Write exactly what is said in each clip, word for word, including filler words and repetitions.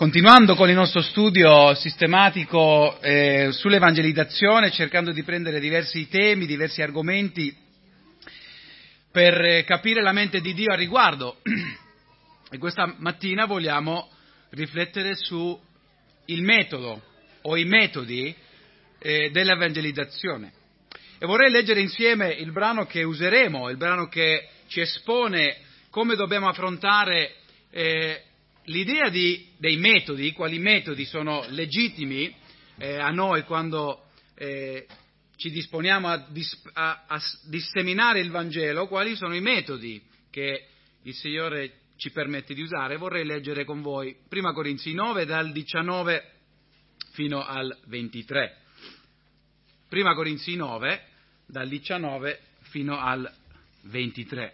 Continuando con il nostro studio sistematico eh, sull'evangelizzazione, cercando di prendere diversi temi, diversi argomenti per eh, capire la mente di Dio a riguardo. E questa mattina vogliamo riflettere su il metodo o i metodi eh, dell'evangelizzazione. E vorrei leggere insieme il brano che useremo, il brano che ci espone come dobbiamo affrontare eh, l'idea di, dei metodi, quali metodi sono legittimi eh, a noi quando eh, ci disponiamo a, dis, a, a disseminare il Vangelo, quali sono i metodi che il Signore ci permette di usare. Vorrei leggere con voi Prima Corinzi nove dal diciannove fino al ventitré. Prima Corinzi nove dal diciannove fino al ventitré.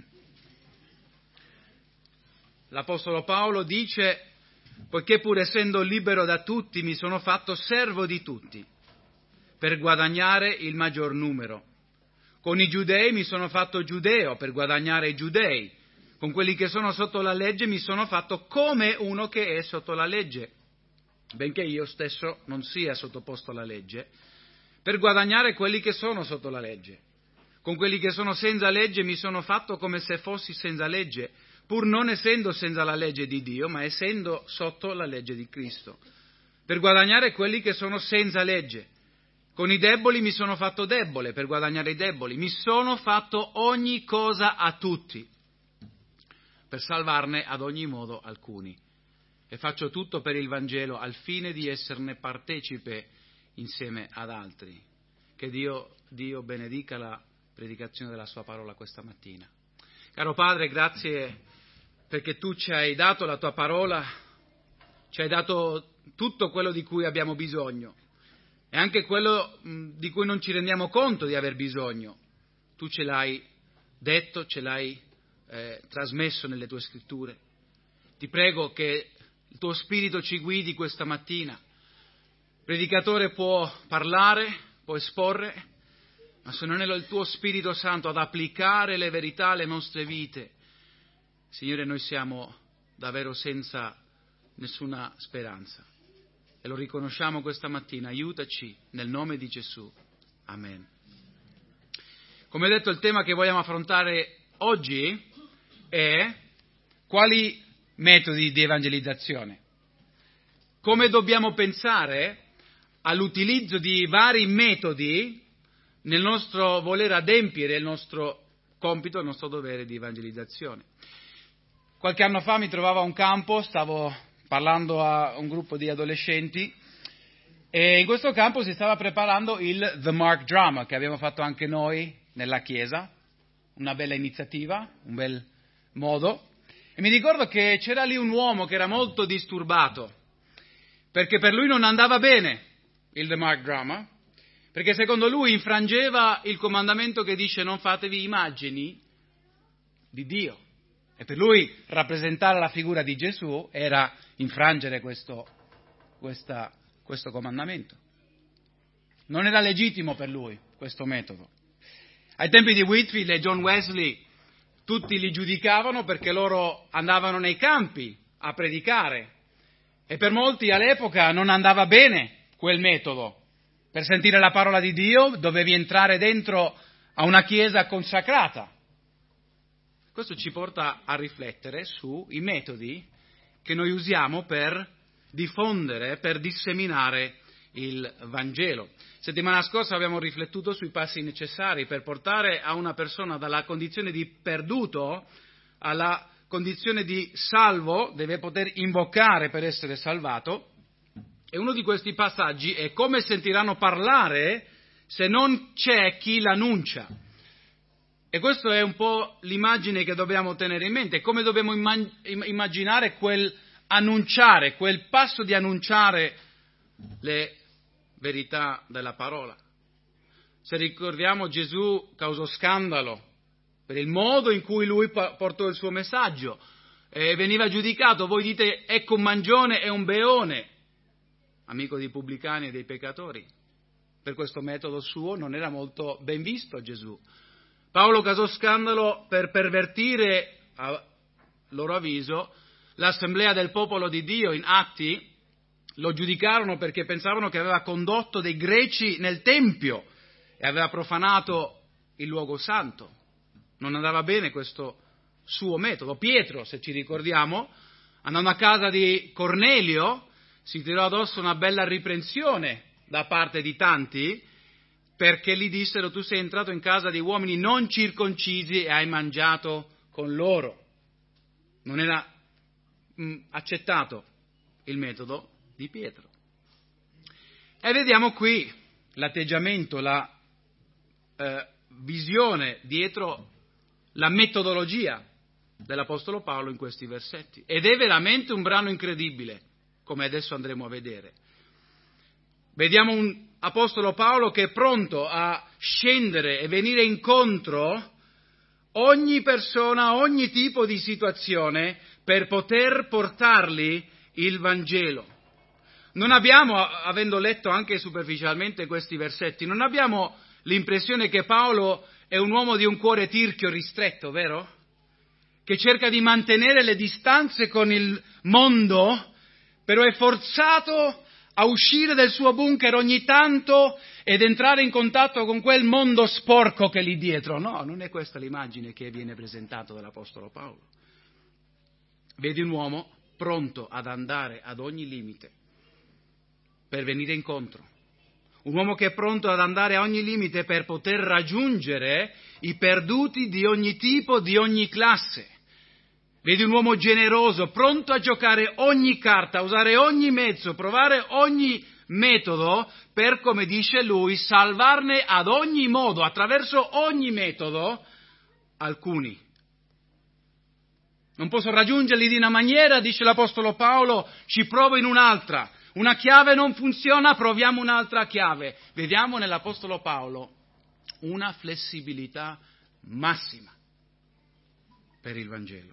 L'Apostolo Paolo dice: poiché pur essendo libero da tutti mi sono fatto servo di tutti, per guadagnare il maggior numero. Con i giudei mi sono fatto giudeo, per guadagnare i giudei. Con quelli che sono sotto la legge mi sono fatto come uno che è sotto la legge, benché io stesso non sia sottoposto alla legge, per guadagnare quelli che sono sotto la legge. Con quelli che sono senza legge mi sono fatto come se fossi senza legge, pur non essendo senza la legge di Dio, ma essendo sotto la legge di Cristo, per guadagnare quelli che sono senza legge. Con i deboli mi sono fatto debole, per guadagnare i deboli. Mi sono fatto ogni cosa a tutti, per salvarne ad ogni modo alcuni. E faccio tutto per il Vangelo, al fine di esserne partecipe insieme ad altri. Che Dio, Dio benedica la predicazione della sua parola questa mattina. Caro Padre, grazie perché tu ci hai dato la tua parola, ci hai dato tutto quello di cui abbiamo bisogno e anche quello mh, di cui non ci rendiamo conto di aver bisogno. Tu ce l'hai detto, ce l'hai eh, trasmesso nelle tue scritture. Ti prego che il tuo Spirito ci guidi questa mattina. Il predicatore può parlare, può esporre, ma se non è il tuo Spirito Santo ad applicare le verità alle nostre vite, Signore, noi siamo davvero senza nessuna speranza. E lo riconosciamo questa mattina. Aiutaci nel nome di Gesù. Amen. Come detto, il tema che vogliamo affrontare oggi è quali metodi di evangelizzazione. Come dobbiamo pensare all'utilizzo di vari metodi nel nostro voler adempiere il nostro compito, il nostro dovere di evangelizzazione. Qualche anno fa mi trovavo a un campo, stavo parlando a un gruppo di adolescenti e in questo campo si stava preparando il The Mark Drama, che abbiamo fatto anche noi nella chiesa, una bella iniziativa, un bel modo. E mi ricordo che c'era lì un uomo che era molto disturbato, perché per lui non andava bene il The Mark Drama, perché secondo lui infrangeva il comandamento che dice non fatevi immagini di Dio. E per lui rappresentare la figura di Gesù era infrangere questo, questa, questo comandamento. Non era legittimo per lui questo metodo. Ai tempi di Whitefield e John Wesley tutti li giudicavano perché loro andavano nei campi a predicare e per molti all'epoca non andava bene quel metodo. Per sentire la parola di Dio dovevi entrare dentro a una chiesa consacrata. Questo ci porta a riflettere sui metodi che noi usiamo per diffondere, per disseminare il Vangelo. Settimana scorsa abbiamo riflettuto sui passi necessari per portare a una persona dalla condizione di perduto alla condizione di salvo, deve poter invocare per essere salvato. E uno di questi passaggi è come sentiranno parlare se non c'è chi l'annuncia. E questa è un po' l'immagine che dobbiamo tenere in mente, come dobbiamo immaginare quel annunciare, quel passo di annunciare le verità della parola. Se ricordiamo, Gesù causò scandalo per il modo in cui lui portò il suo messaggio e veniva giudicato. Voi dite ecco un mangione e un beone, amico dei pubblicani e dei peccatori. Per questo metodo suo non era molto ben visto Gesù. Paolo causò scandalo per pervertire, a loro avviso, l'assemblea del popolo di Dio in Atti lo giudicarono perché pensavano che aveva condotto dei greci nel Tempio e aveva profanato il luogo santo. Non andava bene questo suo metodo. Pietro, se ci ricordiamo, andando a casa di Cornelio, si tirò addosso una bella riprensione da parte di tanti, perché gli dissero: tu sei entrato in casa di uomini non circoncisi e hai mangiato con loro. Non era mh, accettato il metodo di Pietro. E vediamo qui l'atteggiamento, la eh, visione dietro la metodologia dell'Apostolo Paolo in questi versetti. Ed è veramente un brano incredibile, come adesso andremo a vedere. Vediamo un Apostolo Paolo che è pronto a scendere e venire incontro ogni persona, ogni tipo di situazione per poter portarli il Vangelo. Non abbiamo, avendo letto anche superficialmente questi versetti, non abbiamo l'impressione che Paolo è un uomo di un cuore tirchio, ristretto, vero? Che cerca di mantenere le distanze con il mondo, però è forzato a uscire del suo bunker ogni tanto ed entrare in contatto con quel mondo sporco che è lì dietro. No, non è questa l'immagine che viene presentata dall'Apostolo Paolo. Vedi un uomo pronto ad andare ad ogni limite per venire incontro. Un uomo che è pronto ad andare a ogni limite per poter raggiungere i perduti di ogni tipo, di ogni classe. Vedi un uomo generoso, pronto a giocare ogni carta, a usare ogni mezzo, provare ogni metodo per, come dice lui, salvarne ad ogni modo, attraverso ogni metodo, alcuni. Non posso raggiungerli di una maniera, dice l'Apostolo Paolo, ci provo in un'altra. Una chiave non funziona, proviamo un'altra chiave. Vediamo nell'Apostolo Paolo una flessibilità massima per il Vangelo.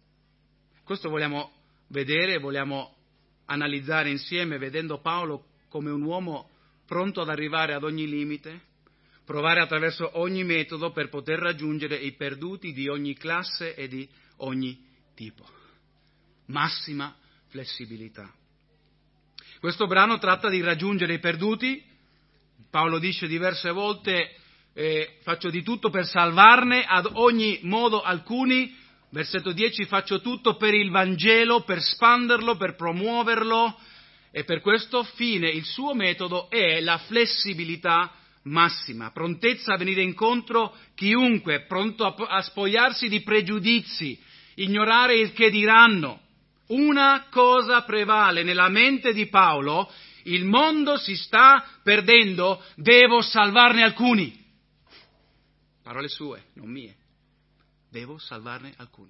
Questo vogliamo vedere, vogliamo analizzare insieme, vedendo Paolo come un uomo pronto ad arrivare ad ogni limite, provare attraverso ogni metodo per poter raggiungere i perduti di ogni classe e di ogni tipo. Massima flessibilità. Questo brano tratta di raggiungere i perduti. Paolo dice diverse volte: eh, faccio di tutto per salvarne ad ogni modo alcuni. Versetto dieci: faccio tutto per il Vangelo, per spanderlo, per promuoverlo, e per questo fine il suo metodo è la flessibilità massima, prontezza a venire incontro chiunque, pronto a, a spogliarsi di pregiudizi, ignorare il che diranno. Una cosa prevale nella mente di Paolo: il mondo si sta perdendo, devo salvarne alcuni. Parole sue, non mie. Devo salvarne alcuni.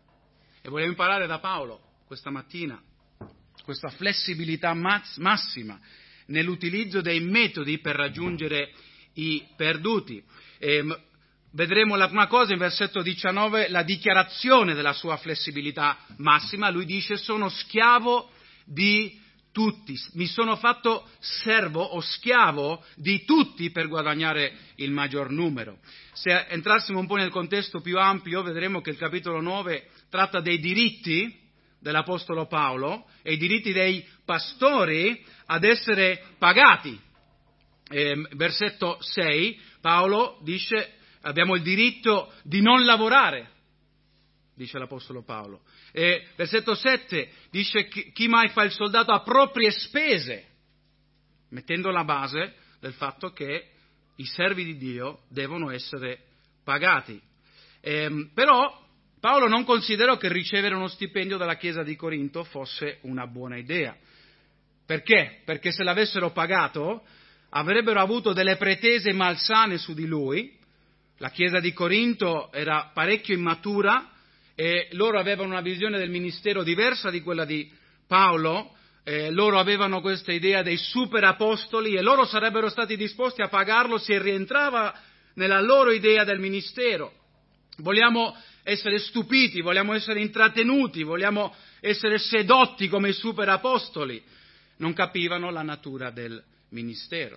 E vogliamo imparare da Paolo questa mattina questa flessibilità massima nell'utilizzo dei metodi per raggiungere i perduti. E vedremo la prima cosa in versetto diciannove, la dichiarazione della sua flessibilità massima. Lui dice: sono schiavo di tutti, mi sono fatto servo o schiavo di tutti per guadagnare il maggior numero. Se entrassimo un po' nel contesto più ampio, vedremo che il capitolo nove tratta dei diritti dell'Apostolo Paolo e i diritti dei pastori ad essere pagati. Eh, versetto sei, Paolo dice: abbiamo il diritto di non lavorare, dice l'Apostolo Paolo. E versetto sette dice: chi mai fa il soldato a proprie spese, mettendo la base del fatto che i servi di Dio devono essere pagati. Eh, però Paolo non considerò che ricevere uno stipendio dalla Chiesa di Corinto fosse una buona idea. Perché? Perché se l'avessero pagato avrebbero avuto delle pretese malsane su di lui. La Chiesa di Corinto era parecchio immatura e loro avevano una visione del ministero diversa di quella di Paolo. Eh, loro avevano questa idea dei super apostoli e loro sarebbero stati disposti a pagarlo se rientrava nella loro idea del ministero. Vogliamo essere stupiti, vogliamo essere intrattenuti, vogliamo essere sedotti come i super apostoli. Non capivano la natura del ministero.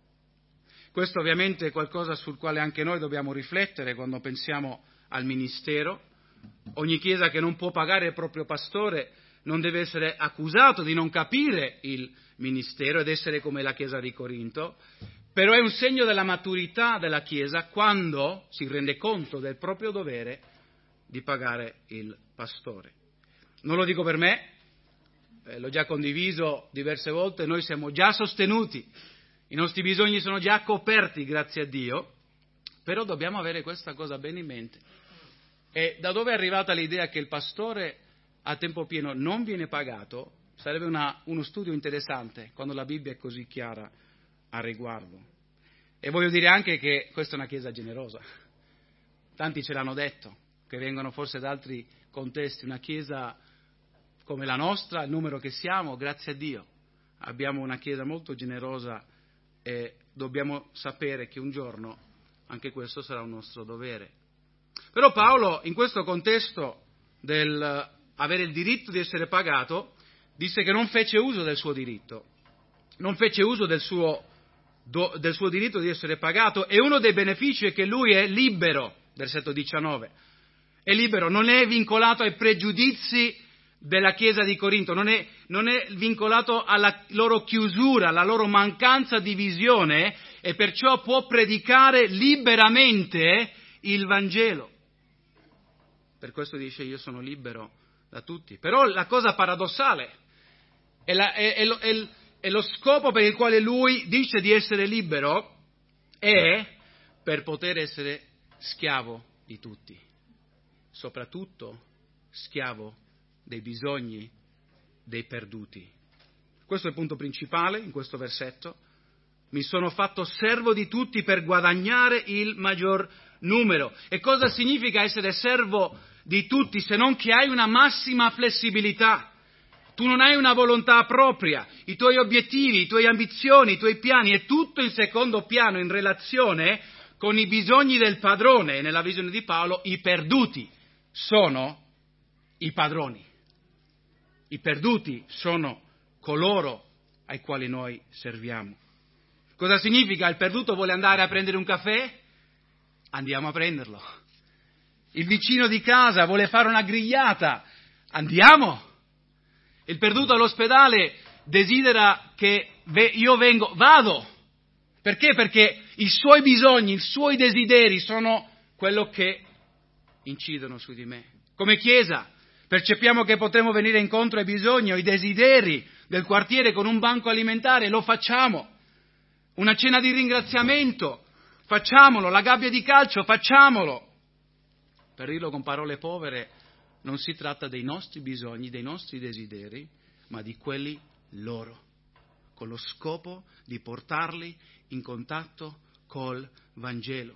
Questo ovviamente è qualcosa sul quale anche noi dobbiamo riflettere quando pensiamo al ministero. Ogni chiesa che non può pagare il proprio pastore non deve essere accusato di non capire il ministero ed essere come la chiesa di Corinto, però è un segno della maturità della chiesa quando si rende conto del proprio dovere di pagare il pastore. Non lo dico per me, eh, l'ho già condiviso diverse volte, noi siamo già sostenuti, i nostri bisogni sono già coperti, grazie a Dio, però dobbiamo avere questa cosa bene in mente. E da dove è arrivata l'idea che il pastore a tempo pieno non viene pagato? Sarebbe una, uno studio interessante quando la Bibbia è così chiara a riguardo. E voglio dire anche che questa è una chiesa generosa. Tanti ce l'hanno detto, che vengono forse da altri contesti, una chiesa come la nostra, il numero che siamo, grazie a Dio. Abbiamo una chiesa molto generosa e dobbiamo sapere che un giorno anche questo sarà un nostro dovere. Però Paolo, in questo contesto del avere il diritto di essere pagato, disse che non fece uso del suo diritto, non fece uso del suo, do, del suo diritto di essere pagato, e uno dei benefici è che lui è libero, versetto diciannove, è libero, non è vincolato ai pregiudizi della Chiesa di Corinto, non è, non è vincolato alla loro chiusura, alla loro mancanza di visione, e perciò può predicare liberamente il Vangelo. Per questo dice: io sono libero da tutti. Però la cosa paradossale è, la, è, è, lo, è, è lo scopo per il quale lui dice di essere libero è per poter essere schiavo di tutti, soprattutto schiavo dei bisogni dei perduti. Questo è il punto principale in questo versetto. Mi sono fatto servo di tutti per guadagnare il maggior numero. E cosa significa essere servo di tutti se non che hai una massima flessibilità? Tu non hai una volontà propria, i tuoi obiettivi, i tuoi ambizioni, i tuoi piani, è tutto in secondo piano in relazione con i bisogni del padrone. E nella visione di Paolo i perduti sono i padroni. I perduti sono coloro ai quali noi serviamo. Cosa significa? Il perduto vuole andare a prendere un caffè? Andiamo a prenderlo. Il vicino di casa vuole fare una grigliata? Andiamo. Il perduto all'ospedale desidera che io vengo, vado. Perché? Perché i suoi bisogni, i suoi desideri sono quello che incidono su di me. Come Chiesa percepiamo che potremo venire incontro ai bisogni o ai desideri del quartiere con un banco alimentare, lo facciamo. Una cena di ringraziamento, facciamolo. La gabbia di calcio, facciamolo. Per dirlo con parole povere, non si tratta dei nostri bisogni, dei nostri desideri, ma di quelli loro, con lo scopo di portarli in contatto col Vangelo.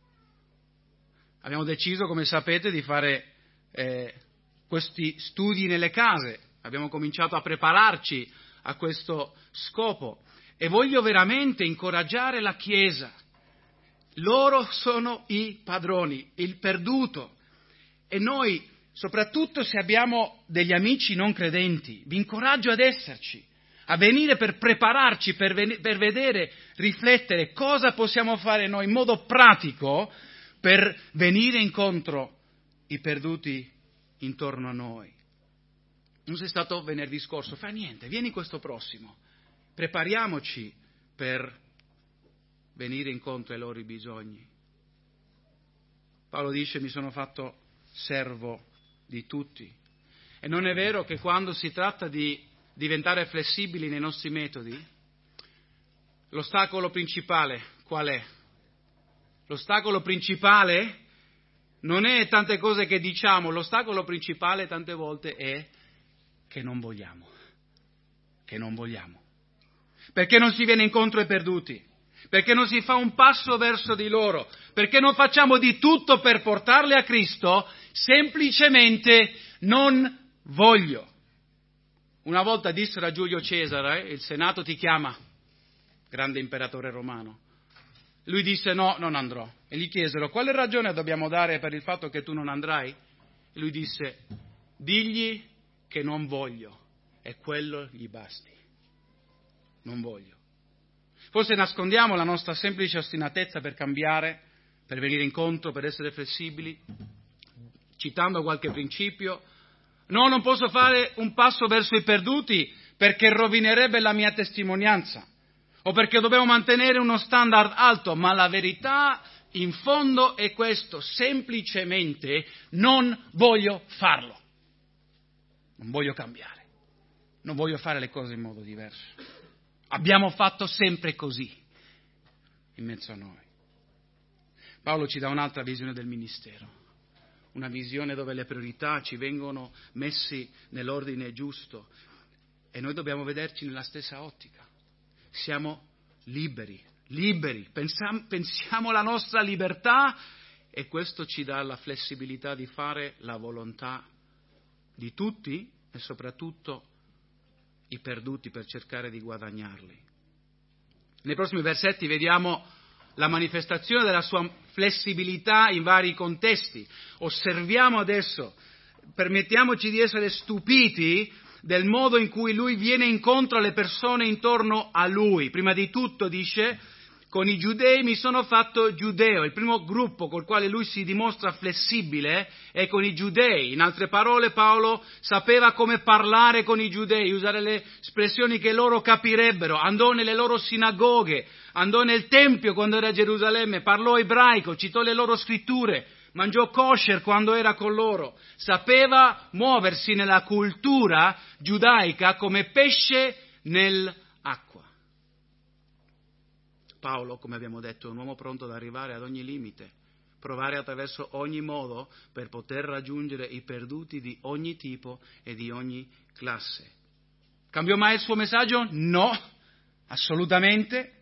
Abbiamo deciso, come sapete, di fare eh, questi studi nelle case. Abbiamo cominciato a prepararci a questo scopo e voglio veramente incoraggiare la Chiesa. Loro sono i padroni, il perduto, e noi, soprattutto se abbiamo degli amici non credenti, vi incoraggio ad esserci, a venire per prepararci, per, ven- per vedere, riflettere cosa possiamo fare noi in modo pratico per venire incontro ai perduti intorno a noi. Non sei stato venerdì scorso, fa niente, vieni questo prossimo, prepariamoci per venire incontro ai loro bisogni. Paolo dice: mi sono fatto servo di tutti. E non è vero che quando si tratta di diventare flessibili nei nostri metodi, l'ostacolo principale qual è? L'ostacolo principale non è tante cose che diciamo, l'ostacolo principale tante volte è che non vogliamo, che non vogliamo. Perché non si viene incontro ai perduti? Perché non si fa un passo verso di loro? Perché non facciamo di tutto per portarli a Cristo? Semplicemente non voglio. Una volta dissero a Giulio Cesare: il Senato ti chiama, grande imperatore romano. Lui disse: no, non andrò. E gli chiesero: quale ragione dobbiamo dare per il fatto che tu non andrai? E lui disse: digli che non voglio, e quello gli basti. Non voglio. Forse nascondiamo la nostra semplice ostinatezza per cambiare, per venire incontro, per essere flessibili. citando qualche principio. No, non posso fare un passo verso i perduti perché rovinerebbe la mia testimonianza o perché dobbiamo mantenere uno standard alto, ma la verità in fondo è questo: semplicemente non voglio farlo, non voglio cambiare, non voglio fare le cose in modo diverso. Abbiamo fatto sempre così in mezzo a noi. Paolo ci dà un'altra visione del ministero, una visione dove le priorità ci vengono messi nell'ordine giusto e noi dobbiamo vederci nella stessa ottica. Siamo liberi, liberi, pensiamo, pensiamo alla nostra libertà e questo ci dà la flessibilità di fare la volontà di tutti e soprattutto i perduti per cercare di guadagnarli. Nei prossimi versetti vediamo la manifestazione della sua flessibilità in vari contesti. Osserviamo adesso, permettiamoci di essere stupiti del modo in cui lui viene incontro alle persone intorno a lui. Prima di tutto dice: con i giudei mi sono fatto giudeo. Il primo gruppo col quale lui si dimostra flessibile è con i giudei. In altre parole, Paolo sapeva come parlare con i giudei, usare le espressioni che loro capirebbero. Andò nelle loro sinagoghe, andò nel Tempio quando era a Gerusalemme, parlò ebraico, citò le loro scritture, mangiò kosher quando era con loro. Sapeva muoversi nella cultura giudaica come pesce nell'acqua. Paolo, come abbiamo detto, è un uomo pronto ad arrivare ad ogni limite, provare attraverso ogni modo per poter raggiungere i perduti di ogni tipo e di ogni classe. Cambiò mai il suo messaggio? No, assolutamente,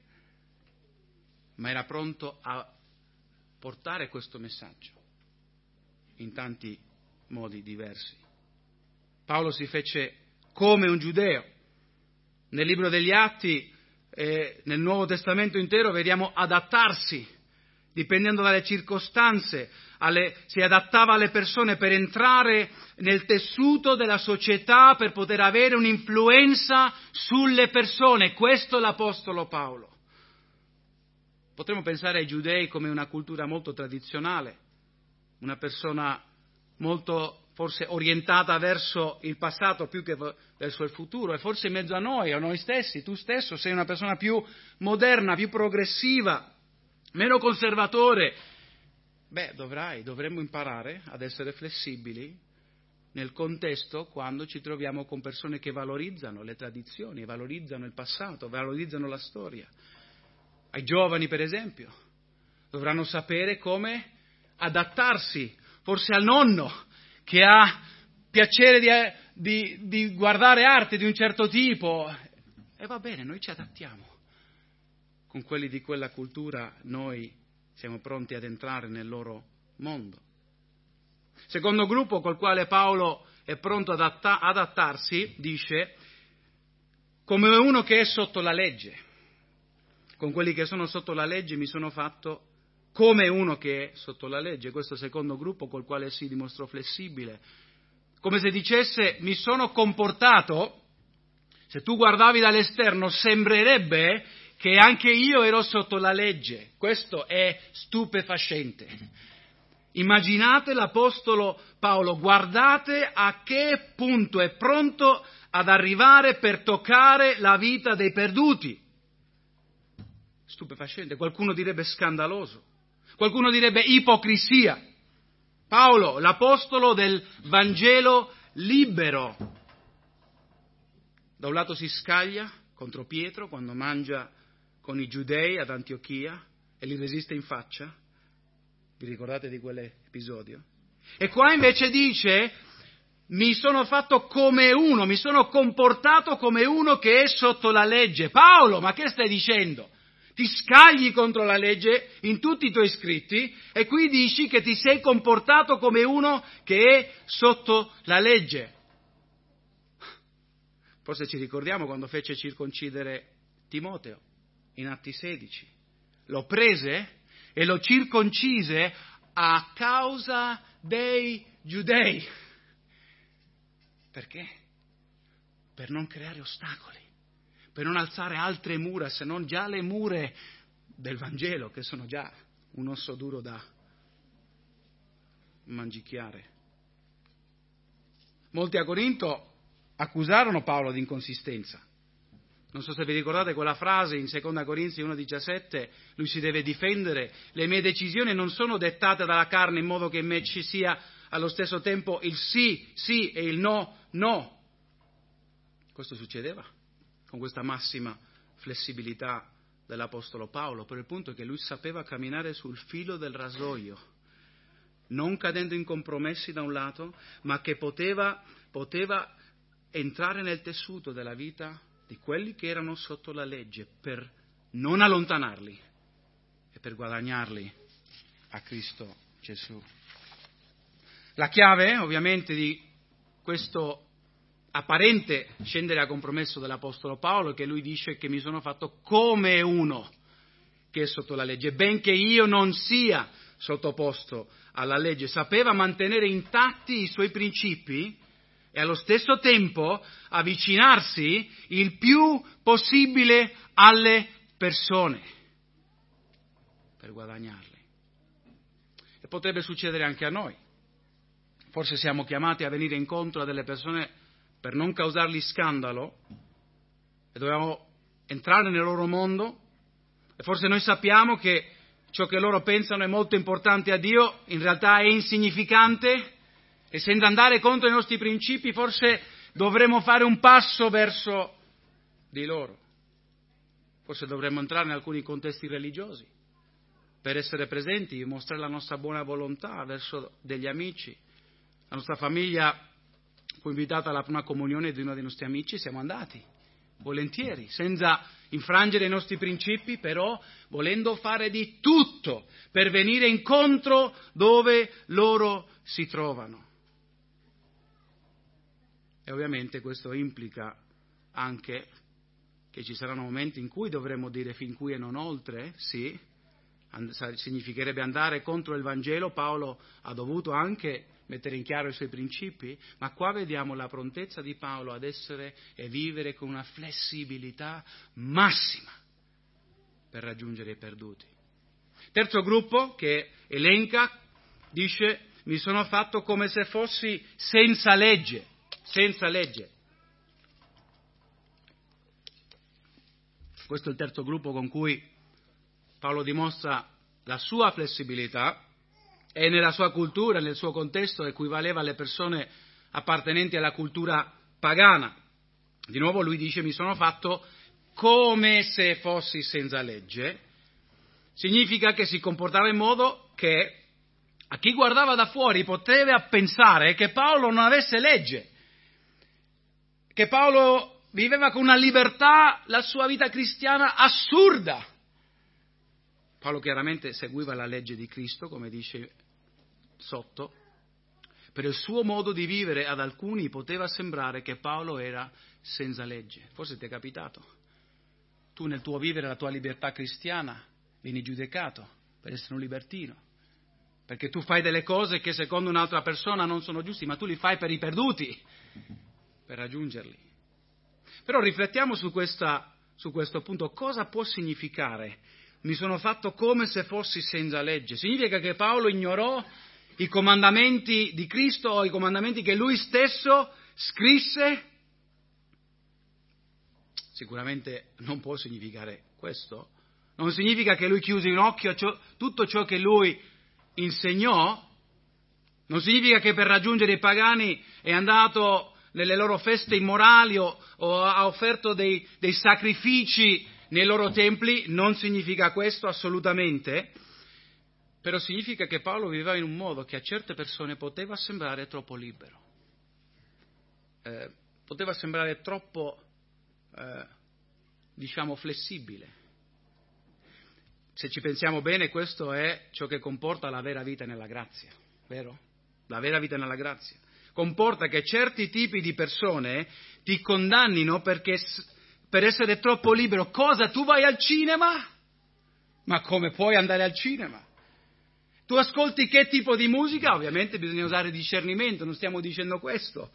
ma era pronto a portare questo messaggio in tanti modi diversi. Paolo si fece come un giudeo. Nel libro degli Atti, eh, nel Nuovo Testamento intero, vediamo adattarsi, dipendendo dalle circostanze, alle, si adattava alle persone per entrare nel tessuto della società, per poter avere un'influenza sulle persone. Questo è l'Apostolo Paolo. Potremmo pensare ai giudei come una cultura molto tradizionale, una persona molto forse orientata verso il passato più che verso il futuro, e forse in mezzo a noi, a noi stessi, tu stesso sei una persona più moderna, più progressiva, meno conservatore. Beh, dovrai, dovremmo imparare ad essere flessibili nel contesto quando ci troviamo con persone che valorizzano le tradizioni, valorizzano il passato, valorizzano la storia. Ai giovani, per esempio, dovranno sapere come adattarsi, forse al nonno che ha piacere di, di, di guardare arte di un certo tipo. E va bene, noi ci adattiamo. Con quelli di quella cultura noi siamo pronti ad entrare nel loro mondo. Secondo gruppo col quale Paolo è pronto ad adatta- adattarsi, dice, come uno che è sotto la legge. Con quelli che sono sotto la legge mi sono fatto come uno che è sotto la legge. Questo secondo gruppo col quale si dimostrò flessibile. Come se dicesse, mi sono comportato, se tu guardavi dall'esterno sembrerebbe che anche io ero sotto la legge. Questo è stupefacente. Immaginate l'Apostolo Paolo, guardate a che punto è pronto ad arrivare per toccare la vita dei perduti. Stupefacente, qualcuno direbbe scandaloso, qualcuno direbbe ipocrisia. Paolo, l'apostolo del Vangelo libero, da un lato si scaglia contro Pietro quando mangia con i giudei ad Antiochia e li resiste in faccia. Vi ricordate di quell'episodio? E qua invece dice, mi sono fatto come uno, mi sono comportato come uno che è sotto la legge. Paolo, ma che stai dicendo? Ti scagli contro la legge in tutti i tuoi scritti e qui dici che ti sei comportato come uno che è sotto la legge. Forse ci ricordiamo quando fece circoncidere Timoteo in Atti sedici. Lo prese e lo circoncise a causa dei giudei. Perché? Per non creare ostacoli, per non alzare altre mura, se non già le mure del Vangelo, che sono già un osso duro da mangichiare. molti a Corinto accusarono Paolo di inconsistenza. Non so se vi ricordate quella frase in seconda Corinzi uno diciassette, lui si deve difendere, le mie decisioni non sono dettate dalla carne in modo che in me ci sia allo stesso tempo il sì, sì e il no, no. Questo succedeva con questa massima flessibilità dell'Apostolo Paolo, per il punto che lui sapeva camminare sul filo del rasoio, non cadendo in compromessi da un lato, ma che poteva, poteva entrare nel tessuto della vita di quelli che erano sotto la legge per non allontanarli e per guadagnarli a Cristo Gesù. La chiave, ovviamente, di questo apparente scendere a compromesso dell'Apostolo Paolo è che lui dice che mi sono fatto come uno che è sotto la legge, benché io non sia sottoposto alla legge. Sapeva mantenere intatti i suoi principi e allo stesso tempo avvicinarsi il più possibile alle persone per guadagnarle. E potrebbe succedere anche a noi. Forse siamo chiamati a venire incontro a delle persone per non causargli scandalo e dobbiamo entrare nel loro mondo e forse noi sappiamo che ciò che loro pensano è molto importante a Dio, in realtà è insignificante. E senza andare contro i nostri principi, forse dovremmo fare un passo verso di loro. Forse dovremmo entrare in alcuni contesti religiosi per essere presenti e mostrare la nostra buona volontà verso degli amici. La nostra famiglia fu invitata alla prima comunione di uno dei nostri amici, siamo andati, volentieri, senza infrangere i nostri principi, però volendo fare di tutto per venire incontro dove loro si trovano. E ovviamente questo implica anche che ci saranno momenti in cui dovremo dire fin qui e non oltre, sì, and- significherebbe andare contro il Vangelo. Paolo ha dovuto anche mettere in chiaro i suoi principi, ma qua vediamo la prontezza di Paolo ad essere e vivere con una flessibilità massima per raggiungere i perduti. Terzo gruppo che elenca, dice, mi sono fatto come se fossi senza legge. Senza legge. Questo è il terzo gruppo con cui Paolo dimostra la sua flessibilità e nella sua cultura, nel suo contesto, equivaleva alle persone appartenenti alla cultura pagana. Di nuovo lui dice mi sono fatto come se fossi senza legge. Significa che si comportava in modo che a chi guardava da fuori poteva pensare che Paolo non avesse legge, che Paolo viveva con una libertà la sua vita cristiana assurda. Paolo chiaramente seguiva la legge di Cristo, come dice sotto, per il suo modo di vivere ad alcuni poteva sembrare che Paolo era senza legge. Forse ti è capitato. Tu nel tuo vivere la tua libertà cristiana vieni giudicato per essere un libertino, perché tu fai delle cose che secondo un'altra persona non sono giusti, ma tu li fai per i perduti, per raggiungerli. Però riflettiamo su, questa, su questo punto. Cosa può significare? Mi sono fatto come se fossi senza legge. Significa che Paolo ignorò i comandamenti di Cristo o i comandamenti che lui stesso scrisse? Sicuramente non può significare questo. Non significa che lui chiuse un occhio a ciò, tutto ciò che lui insegnò. Non significa che per raggiungere i pagani è andato nelle loro feste immorali o, o ha offerto dei, dei sacrifici nei loro templi. Non significa questo assolutamente, però significa che Paolo viveva in un modo che a certe persone poteva sembrare troppo libero, eh, poteva sembrare troppo, eh, diciamo, flessibile. Se ci pensiamo bene, questo è ciò che comporta la vera vita nella grazia, vero? La vera vita nella grazia comporta che certi tipi di persone ti condannino perché per essere troppo libero. Cosa? Tu vai al cinema? Ma come puoi andare al cinema? Tu ascolti che tipo di musica? Ovviamente bisogna usare discernimento, non stiamo dicendo questo.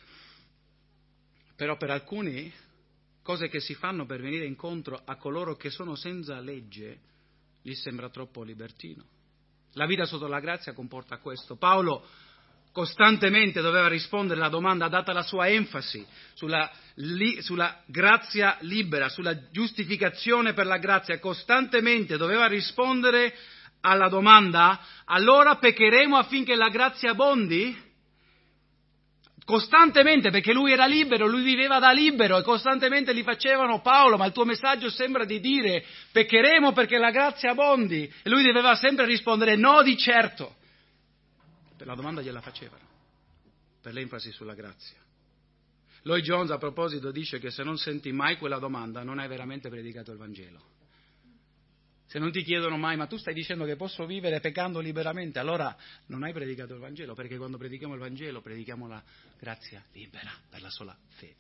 Però per alcuni, cose che si fanno per venire incontro a coloro che sono senza legge, gli sembra troppo libertino. La vita sotto la grazia comporta questo. Paolo costantemente doveva rispondere alla domanda, data la sua enfasi sulla, li, sulla grazia libera, sulla giustificazione per la grazia, costantemente doveva rispondere alla domanda, allora peccheremo affinché la grazia abbondi? Costantemente, perché lui era libero, lui viveva da libero e costantemente gli facevano: Paolo, ma il tuo messaggio sembra di dire peccheremo perché la grazia abbondi, e lui doveva sempre rispondere no di certo. Per la domanda gliela facevano, per l'enfasi sulla grazia. Lloyd Jones a proposito dice che se non senti mai quella domanda non hai veramente predicato il Vangelo. Se non ti chiedono mai, ma tu stai dicendo che posso vivere peccando liberamente, allora non hai predicato il Vangelo, perché quando predichiamo il Vangelo predichiamo la grazia libera per la sola fede.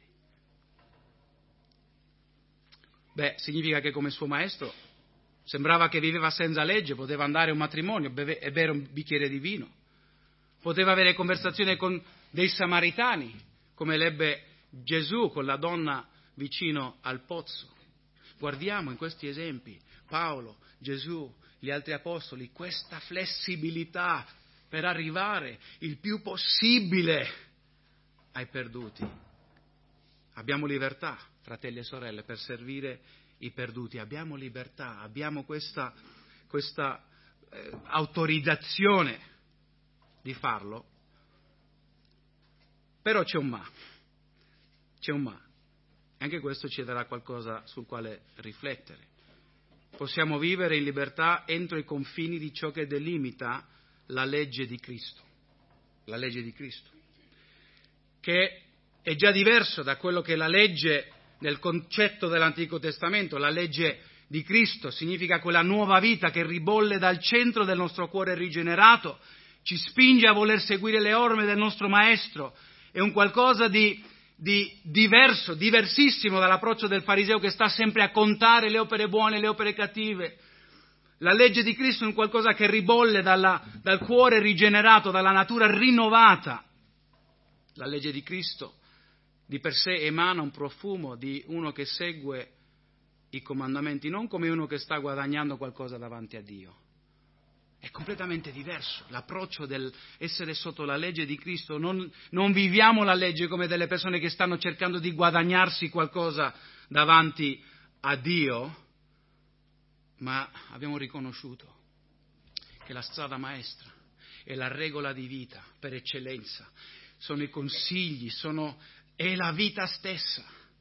Beh, significa che come suo maestro sembrava che viveva senza legge, poteva andare a un matrimonio beve, e bere un bicchiere di vino, poteva avere conversazione con dei samaritani, come l'ebbe Gesù con la donna vicino al pozzo. Guardiamo in questi esempi Paolo, Gesù, gli altri apostoli, questa flessibilità per arrivare il più possibile ai perduti. Abbiamo libertà, fratelli e sorelle, per servire i perduti, abbiamo libertà, abbiamo questa, questa eh, autorizzazione di farlo, però c'è un ma, c'è un ma, anche questo ci darà qualcosa sul quale riflettere. Possiamo vivere in libertà entro i confini di ciò che delimita la legge di Cristo, la legge di Cristo, che è già diverso da quello che è la legge nel concetto dell'Antico Testamento. La legge di Cristo significa quella nuova vita che ribolle dal centro del nostro cuore rigenerato, ci spinge a voler seguire le orme del nostro Maestro, è un qualcosa di di diverso, diversissimo dall'approccio del fariseo che sta sempre a contare le opere buone e le opere cattive. La legge di Cristo è un qualcosa che ribolle dalla, dal cuore rigenerato, dalla natura rinnovata. La legge di Cristo di per sé emana un profumo di uno che segue i comandamenti, non come uno che sta guadagnando qualcosa davanti a Dio. È completamente diverso l'approccio dell'essere sotto la legge di Cristo. Non, non viviamo la legge come delle persone che stanno cercando di guadagnarsi qualcosa davanti a Dio, ma abbiamo riconosciuto che la strada maestra è la regola di vita per eccellenza, sono i consigli, sono, è la vita stessa.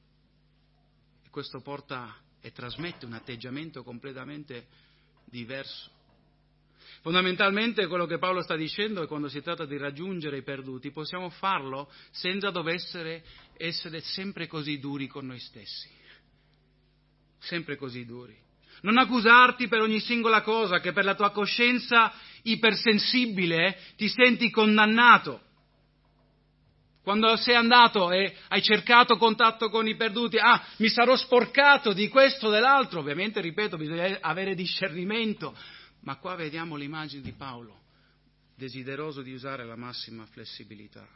E questo porta e trasmette un atteggiamento completamente diverso. Fondamentalmente quello che Paolo sta dicendo è: quando si tratta di raggiungere i perduti possiamo farlo senza dover essere, essere sempre così duri con noi stessi, sempre così duri. Non accusarti per ogni singola cosa, che per la tua coscienza ipersensibile ti senti condannato. Quando sei andato e hai cercato contatto con i perduti, ah, mi sarò sporcato di questo o dell'altro. Ovviamente, ripeto, bisogna avere discernimento. Ma qua vediamo l'immagine di Paolo, desideroso di usare la massima flessibilità.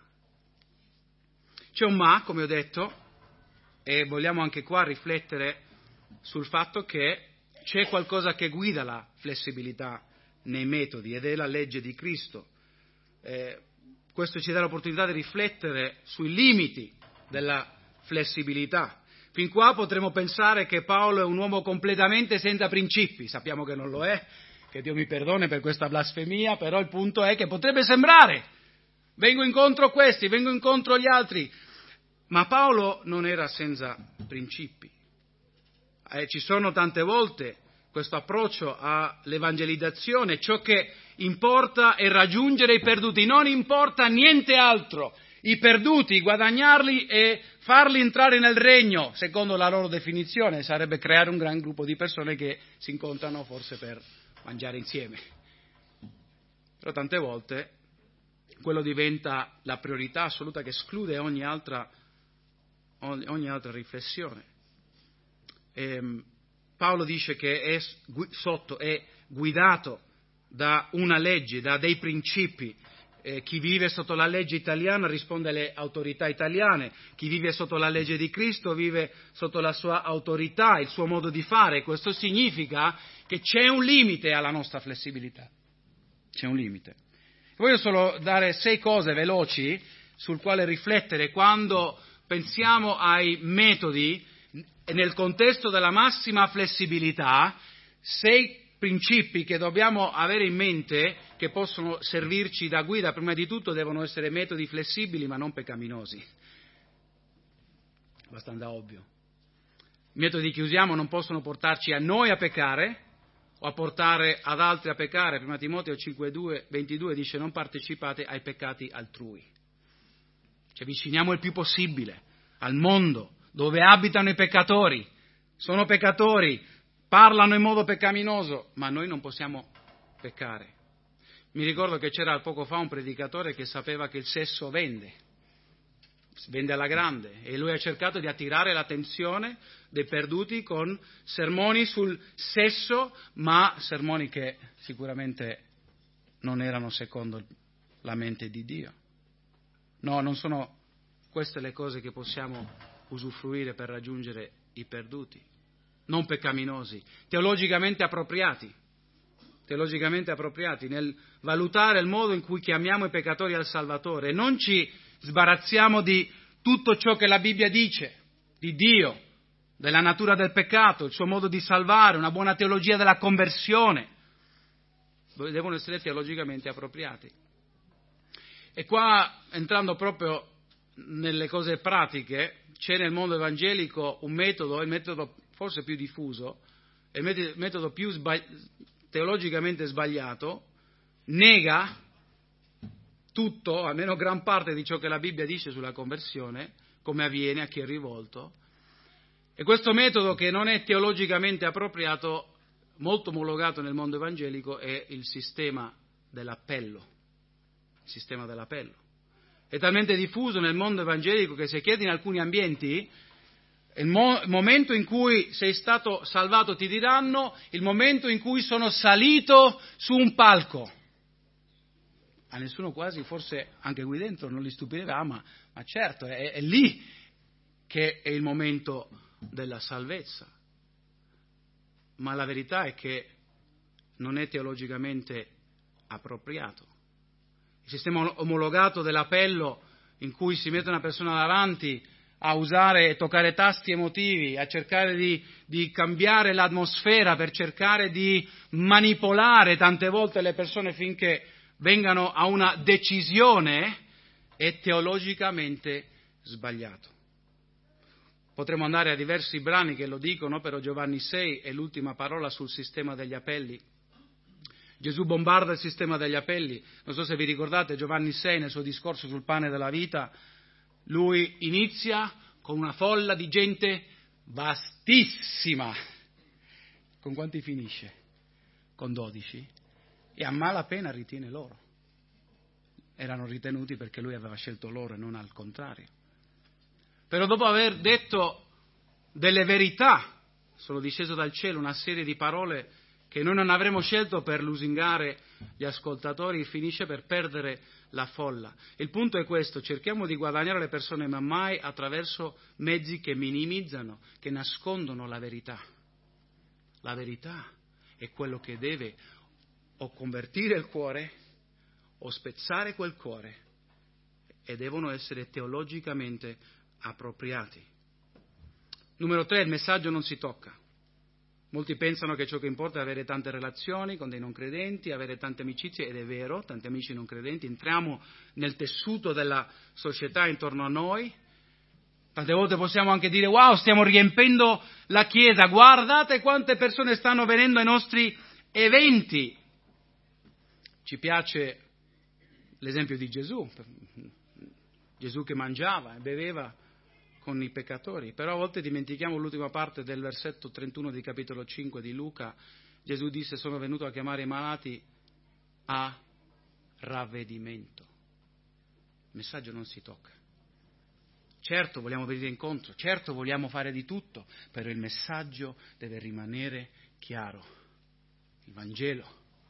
C'è un ma, come ho detto, e vogliamo anche qua riflettere sul fatto che c'è qualcosa che guida la flessibilità nei metodi, ed è la legge di Cristo. Eh, questo ci dà l'opportunità di riflettere sui limiti della flessibilità. Fin qua potremmo pensare che Paolo è un uomo completamente senza principi, sappiamo che non lo è, che Dio mi perdoni per questa blasfemia, però il punto è che potrebbe sembrare, vengo incontro a questi, vengo incontro agli altri, ma Paolo non era senza principi. Eh, ci sono tante volte questo approccio all'evangelizzazione, ciò che importa è raggiungere i perduti, non importa niente altro, i perduti, guadagnarli e farli entrare nel regno, secondo la loro definizione, sarebbe creare un gran gruppo di persone che si incontrano forse per mangiare insieme. Però tante volte quello diventa la priorità assoluta che esclude ogni altra, ogni, ogni altra riflessione. E Paolo dice che è sotto, è guidato da una legge, da dei principi. Eh, chi vive sotto la legge italiana risponde alle autorità italiane, chi vive sotto la legge di Cristo vive sotto la sua autorità, il suo modo di fare. Questo significa che c'è un limite alla nostra flessibilità, c'è un limite. Voglio solo dare sei cose veloci sul quale riflettere quando pensiamo ai metodi nel contesto della massima flessibilità, sei principi che dobbiamo avere in mente che possono servirci da guida. Prima di tutto devono essere metodi flessibili ma non peccaminosi. Abbastanza ovvio. I metodi che usiamo non possono portarci a noi a peccare o a portare ad altri a peccare. Prima Timoteo cinque ventidue dice: non partecipate ai peccati altrui. Ci avviciniamo il più possibile al mondo dove abitano i peccatori. Sono peccatori, parlano in modo peccaminoso, ma noi non possiamo peccare. Mi ricordo che c'era poco fa un predicatore che sapeva che il sesso vende, vende alla grande, e lui ha cercato di attirare l'attenzione dei perduti con sermoni sul sesso, ma sermoni che sicuramente non erano secondo la mente di Dio. No, non sono queste le cose che possiamo usufruire per raggiungere i perduti, non peccaminosi, teologicamente appropriati, teologicamente appropriati nel valutare il modo in cui chiamiamo i peccatori al Salvatore. Non ci sbarazziamo di tutto ciò che la Bibbia dice, di Dio, della natura del peccato, il suo modo di salvare, una buona teologia della conversione. Devono essere teologicamente appropriati. E qua, entrando proprio nelle cose pratiche, c'è nel mondo evangelico un metodo, il metodo forse più diffuso, il metodo più sbagli- teologicamente sbagliato, nega tutto, almeno gran parte di ciò che la Bibbia dice sulla conversione, come avviene a chi è rivolto. E questo metodo, che non è teologicamente appropriato, molto omologato nel mondo evangelico, è il sistema dell'appello. Il sistema dell'appello. È talmente diffuso nel mondo evangelico che se chiedi in alcuni ambienti il mo- momento in cui sei stato salvato, ti diranno il momento in cui sono salito su un palco. A nessuno quasi, forse anche qui dentro non li stupirà, ma, ma certo, è, è lì che è il momento della salvezza. Ma la verità è che non è teologicamente appropriato. Il sistema omologato dell'appello, in cui si mette una persona davanti a usare e toccare tasti emotivi, a cercare di, di cambiare l'atmosfera, per cercare di manipolare tante volte le persone finché vengano a una decisione, è teologicamente sbagliato. Potremmo andare a diversi brani che lo dicono, però Giovanni sei è l'ultima parola sul sistema degli appelli. Gesù bombarda il sistema degli appelli. Non so se vi ricordate, Giovanni sei, nel suo discorso sul pane della vita, lui inizia con una folla di gente vastissima. Con quanti finisce? Con dodici. E a malapena ritiene loro. Erano ritenuti perché lui aveva scelto loro e non al contrario. Però dopo aver detto delle verità, sono disceso dal cielo una serie di parole che noi non avremmo scelto per lusingare gli ascoltatori, finisce per perdere la folla. Il punto è questo: cerchiamo di guadagnare le persone, ma mai attraverso mezzi che minimizzano, che nascondono la verità. La verità è quello che deve o convertire il cuore o spezzare quel cuore, e devono essere teologicamente appropriati. Numero tre, il messaggio non si tocca. Molti pensano che ciò che importa è avere tante relazioni con dei non credenti, avere tante amicizie, ed è vero, tanti amici non credenti, entriamo nel tessuto della società intorno a noi. Tante volte possiamo anche dire: wow, stiamo riempendo la chiesa, guardate quante persone stanno venendo ai nostri eventi. Ci piace l'esempio di Gesù, Gesù che mangiava e beveva con i peccatori, però a volte dimentichiamo l'ultima parte del versetto trentuno di capitolo cinque di Luca. Gesù disse: sono venuto a chiamare i malati a ravvedimento. Il messaggio non si tocca. Certo vogliamo venire incontro, certo vogliamo fare di tutto, però il messaggio deve rimanere chiaro, il Vangelo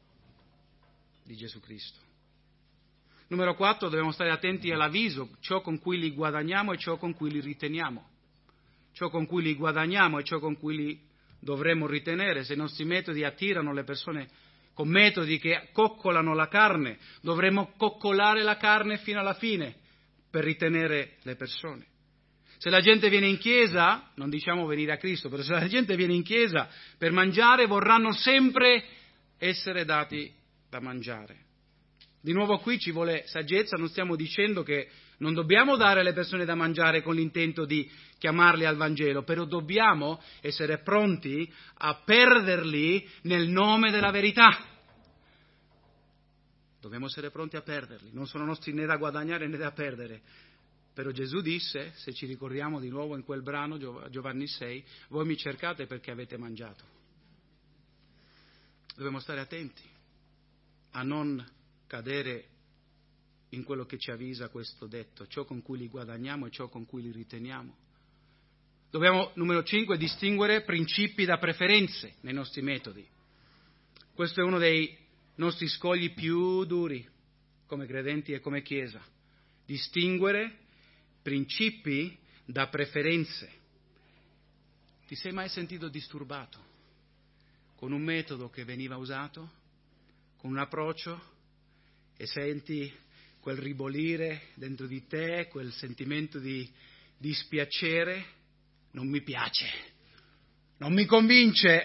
di Gesù Cristo. Numero quattro, dobbiamo stare attenti all'avviso, ciò con cui li guadagniamo e ciò con cui li riteniamo. Ciò con cui li guadagniamo e ciò con cui li dovremmo ritenere. Se i nostri metodi attirano le persone con metodi che coccolano la carne, dovremmo coccolare la carne fino alla fine per ritenere le persone. Se la gente viene in chiesa, non diciamo venire a Cristo, però se la gente viene in chiesa per mangiare, vorranno sempre essere dati da mangiare. Di nuovo qui ci vuole saggezza, non stiamo dicendo che non dobbiamo dare alle persone da mangiare con l'intento di chiamarli al Vangelo, però dobbiamo essere pronti a perderli nel nome della verità. Dobbiamo essere pronti a perderli, non sono nostri né da guadagnare né da perdere. Però Gesù disse, se ci ricordiamo di nuovo in quel brano, Giovanni sei, voi mi cercate perché avete mangiato. Dobbiamo stare attenti a non cadere in quello che ci avvisa questo detto, ciò con cui li guadagniamo e ciò con cui li riteniamo. Dobbiamo, numero cinque, distinguere principi da preferenze nei nostri metodi. Questo è uno dei nostri scogli più duri come credenti e come Chiesa. Distinguere principi da preferenze. Ti sei mai sentito disturbato con un metodo che veniva usato, con un approccio, e senti quel ribolire dentro di te, quel sentimento di dispiacere? Non mi piace, non mi convince.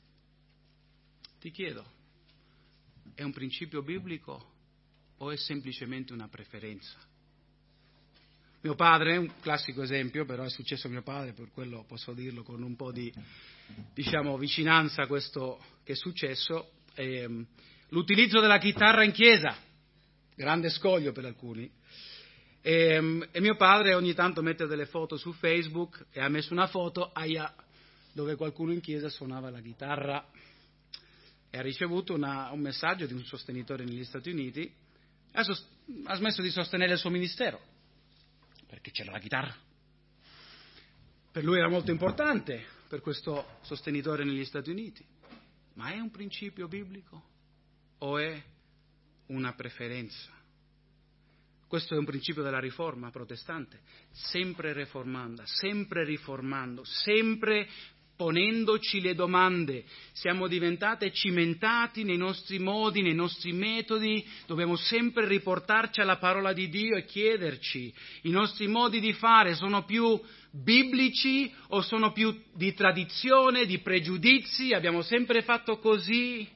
Ti chiedo, è un principio biblico o è semplicemente una preferenza? Mio padre, un classico esempio, però è successo a mio padre, per quello posso dirlo con un po' di, diciamo, vicinanza a questo che è successo, ehm, l'utilizzo della chitarra in chiesa, grande scoglio per alcuni, e, e mio padre ogni tanto mette delle foto su Facebook e ha messo una foto aia, dove qualcuno in chiesa suonava la chitarra e ha ricevuto una, un messaggio di un sostenitore negli Stati Uniti e ha, sost- ha smesso di sostenere il suo ministero perché c'era la chitarra. Per lui era molto importante, per questo sostenitore negli Stati Uniti, ma è un principio biblico o è una preferenza? Questo è un principio della riforma protestante, sempre riformando, sempre riformando, sempre ponendoci le domande. Siamo diventati cimentati nei nostri modi, nei nostri metodi, dobbiamo sempre riportarci alla parola di Dio e chiederci, i nostri modi di fare sono più biblici o sono più di tradizione, di pregiudizi, abbiamo sempre fatto così?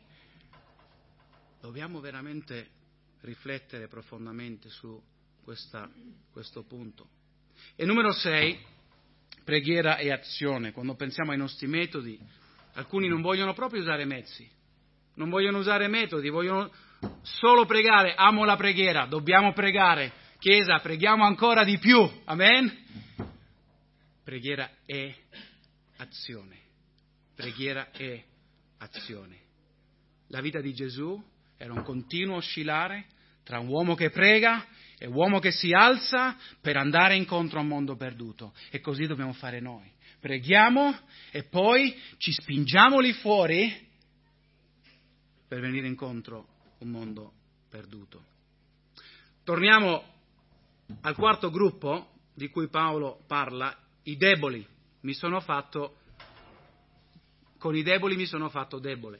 Dobbiamo veramente riflettere profondamente su questa, questo punto. E numero sei, preghiera e azione. Quando pensiamo ai nostri metodi, alcuni non vogliono proprio usare mezzi, non vogliono usare metodi, vogliono solo pregare. Amo la preghiera, dobbiamo pregare. Chiesa, preghiamo ancora di più, amen? Preghiera e azione, preghiera e azione. La vita di Gesù era un continuo oscillare tra un uomo che prega e un uomo che si alza per andare incontro a un mondo perduto. E così dobbiamo fare noi. Preghiamo e poi ci spingiamo lì fuori per venire incontro a un mondo perduto. Torniamo al quarto gruppo di cui Paolo parla, i deboli. Mi sono fatto, con i deboli mi sono fatto debole.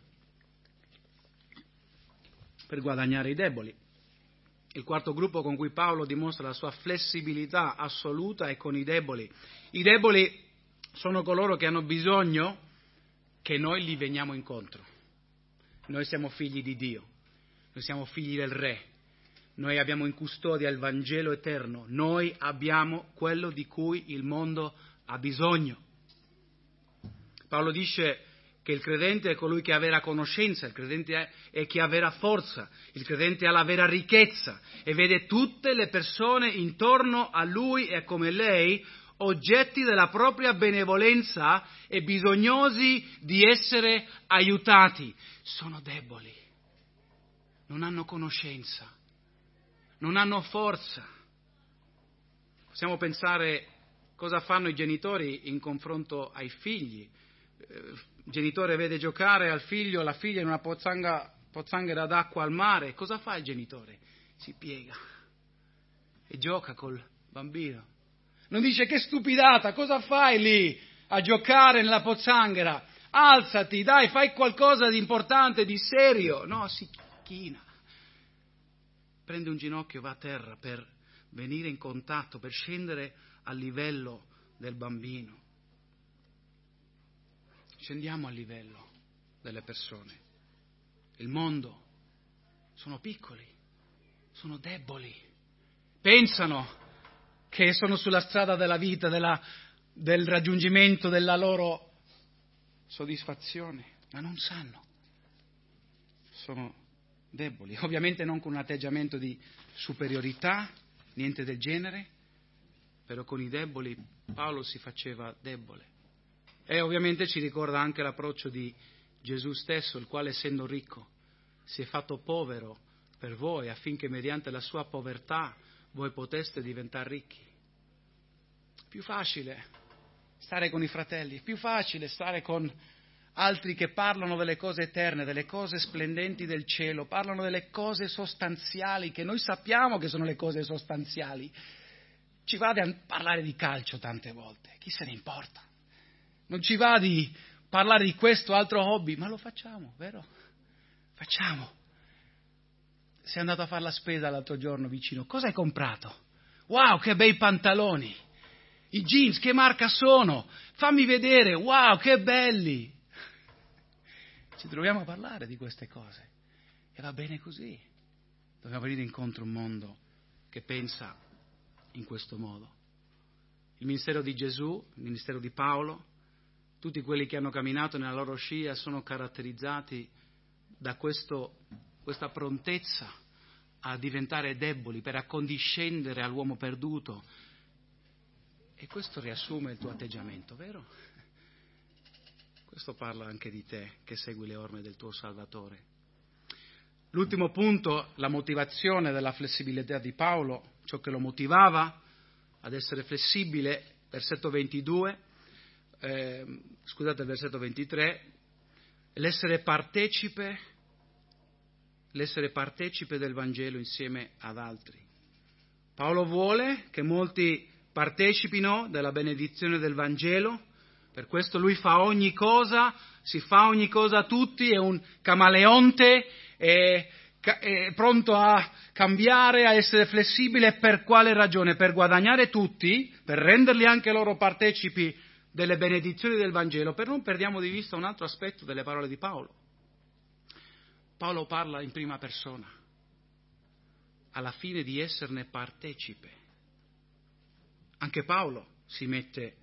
Per guadagnare i deboli. Il quarto gruppo con cui Paolo dimostra la sua flessibilità assoluta è con i deboli. I deboli sono coloro che hanno bisogno che noi gli veniamo incontro. Noi siamo figli di Dio, noi siamo figli del Re, noi abbiamo in custodia il Vangelo eterno, noi abbiamo quello di cui il mondo ha bisogno. Paolo dice che il credente è colui che ha vera conoscenza, il credente è chi ha vera forza, il credente ha la vera ricchezza e vede tutte le persone intorno a lui e come lei oggetti della propria benevolenza e bisognosi di essere aiutati. Sono deboli, non hanno conoscenza, non hanno forza. Possiamo pensare cosa fanno i genitori in confronto ai figli. Il genitore vede giocare al figlio, la figlia in una pozzanga, pozzanghera d'acqua al mare. Cosa fa il genitore? Si piega e gioca col bambino. Non dice che stupidata, cosa fai lì a giocare nella pozzanghera? alzati, dai, fai qualcosa di importante, di serio. No, si china. Prende un ginocchio, va a terra per venire in contatto, per scendere al livello del bambino. Scendiamo al livello delle persone. Il mondo sono piccoli, sono deboli, pensano che sono sulla strada della vita, della, del raggiungimento della loro soddisfazione, ma non sanno, sono deboli, ovviamente non con un atteggiamento di superiorità, niente del genere, però con i deboli Paolo si faceva debole. E ovviamente ci ricorda anche l'approccio di Gesù stesso, il quale essendo ricco si è fatto povero per voi affinché mediante la sua povertà voi poteste diventare ricchi. Più facile stare con i fratelli, più facile stare con altri che parlano delle cose eterne, delle cose splendenti del cielo, parlano delle cose sostanziali, che noi sappiamo che sono le cose sostanziali. Ci va a parlare di calcio tante volte, chi se ne importa? Non ci va di parlare di questo o altro hobby, ma lo facciamo, vero? Facciamo. Sei andato a fare la spesa l'altro giorno vicino, cosa hai comprato? Wow, che bei pantaloni! I jeans, che marca sono? Fammi vedere, wow, che belli! Ci troviamo a parlare di queste cose e va bene così. Dobbiamo venire incontro a un mondo che pensa in questo modo. Il ministero di Gesù, il ministero di Paolo, tutti quelli che hanno camminato nella loro scia sono caratterizzati da questo, questa prontezza a diventare deboli, per accondiscendere all'uomo perduto. E questo riassume il tuo atteggiamento, vero? Questo parla anche di te, che segui le orme del tuo Salvatore. L'ultimo punto, la motivazione della flessibilità di Paolo, ciò che lo motivava ad essere flessibile, versetto ventidue, eh, scusate, il versetto ventitré, l'essere partecipe, l'essere partecipe del Vangelo insieme ad altri. Paolo vuole che molti partecipino della benedizione del Vangelo, per questo lui fa ogni cosa, si fa ogni cosa a tutti, è un camaleonte, è, è pronto a cambiare, a essere flessibile. Per quale ragione? Per guadagnare tutti, per renderli anche loro partecipi delle benedizioni del Vangelo, per non perdiamo di vista un altro aspetto delle parole di Paolo. Paolo parla in prima persona, alla fine di esserne partecipe. Anche Paolo si mette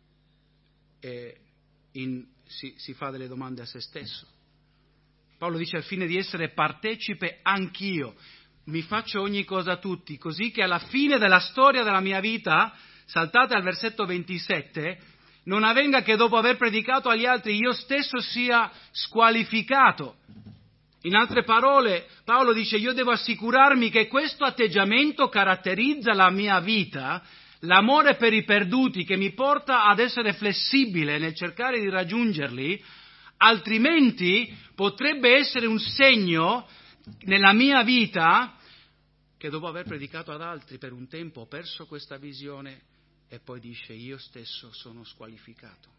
e in, si, si fa delle domande a se stesso. Paolo dice al fine di essere partecipe anch'io, mi faccio ogni cosa a tutti, così che alla fine della storia della mia vita, saltate al versetto ventisette, non avvenga che dopo aver predicato agli altri io stesso sia squalificato. In altre parole, Paolo dice io devo assicurarmi che questo atteggiamento caratterizza la mia vita, l'amore per i perduti che mi porta ad essere flessibile nel cercare di raggiungerli, altrimenti potrebbe essere un segno nella mia vita che dopo aver predicato ad altri per un tempo ho perso questa visione e poi dice io stesso sono squalificato.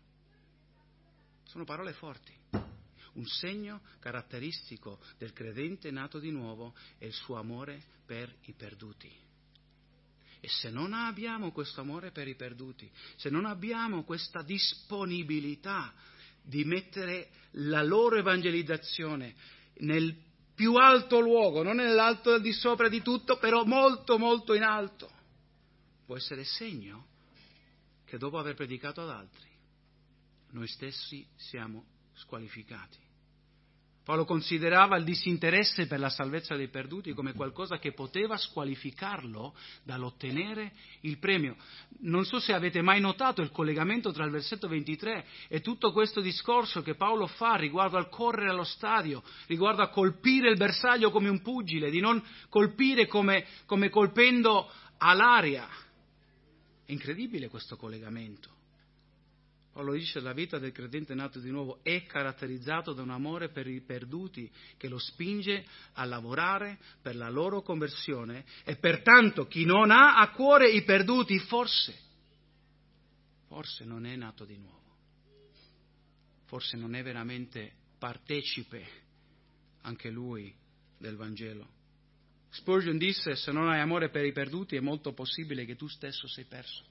Sono parole forti. Un segno caratteristico del credente nato di nuovo è il suo amore per i perduti. E se non abbiamo questo amore per i perduti, se non abbiamo questa disponibilità di mettere la loro evangelizzazione nel più alto luogo, non nell'alto al di sopra di tutto, però molto molto in alto, può essere segno che dopo aver predicato ad altri, noi stessi siamo squalificati. Paolo considerava il disinteresse per la salvezza dei perduti come qualcosa che poteva squalificarlo dall'ottenere il premio. Non so se avete mai notato il collegamento tra il versetto ventitré e tutto questo discorso che Paolo fa riguardo al correre allo stadio, riguardo a colpire il bersaglio come un pugile, di non colpire come, come colpendo all'aria. È incredibile questo collegamento. Paolo dice che la vita del credente nato di nuovo è caratterizzato da un amore per i perduti che lo spinge a lavorare per la loro conversione e pertanto chi non ha a cuore i perduti forse, forse non è nato di nuovo. forse non è veramente partecipe anche lui del Vangelo. Spurgeon disse: se non hai amore per i perduti è molto possibile che tu stesso sei perso.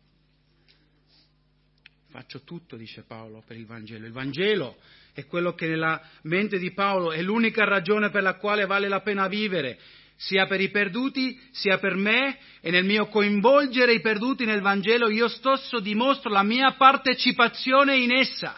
Faccio tutto, dice Paolo, per il Vangelo. Il Vangelo è quello che nella mente di Paolo è l'unica ragione per la quale vale la pena vivere, sia per i perduti, sia per me, e nel mio coinvolgere i perduti nel Vangelo io stesso dimostro la mia partecipazione in essa,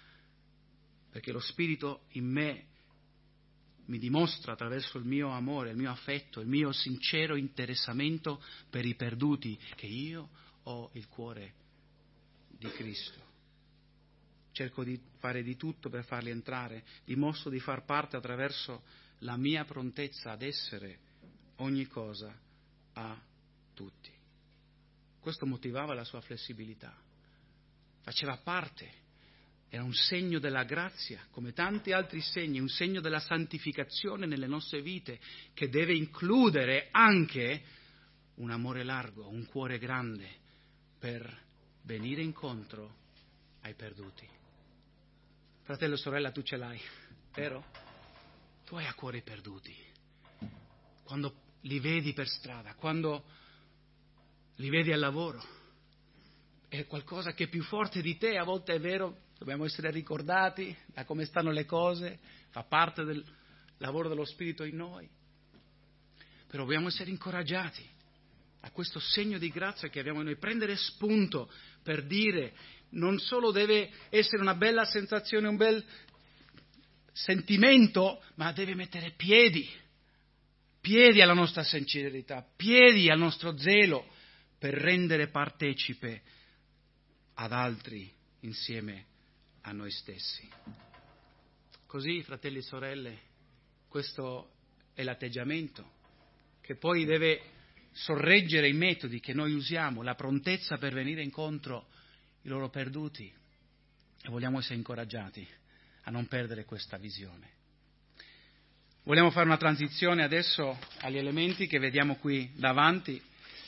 perché lo Spirito in me mi dimostra attraverso il mio amore, il mio affetto, il mio sincero interessamento per i perduti, che io ho il cuore di Cristo. Cerco di fare di tutto per farli entrare, dimostro di far parte attraverso la mia prontezza ad essere ogni cosa a tutti. Questo motivava la sua flessibilità, faceva parte, era un segno della grazia, come tanti altri segni, un segno della santificazione nelle nostre vite, che deve includere anche un amore largo, un cuore grande per venire incontro ai perduti. Fratello e sorella, tu ce l'hai, vero? Tu hai a cuore i perduti. Quando li vedi per strada, quando li vedi al lavoro, è qualcosa che è più forte di te, a volte è vero, dobbiamo essere ricordati da come stanno le cose, fa parte del lavoro dello Spirito in noi, però dobbiamo essere incoraggiati a questo segno di grazia che abbiamo in noi, prendere spunto per dire, non solo deve essere una bella sensazione, un bel sentimento, ma deve mettere piedi, piedi alla nostra sincerità, piedi al nostro zelo per rendere partecipe ad altri insieme a noi stessi. Così, fratelli e sorelle, questo è l'atteggiamento che poi deve sorreggere i metodi che noi usiamo, la prontezza per venire incontro ai loro perduti, e vogliamo essere incoraggiati a non perdere questa visione. Vogliamo fare una transizione adesso agli elementi che vediamo qui davanti.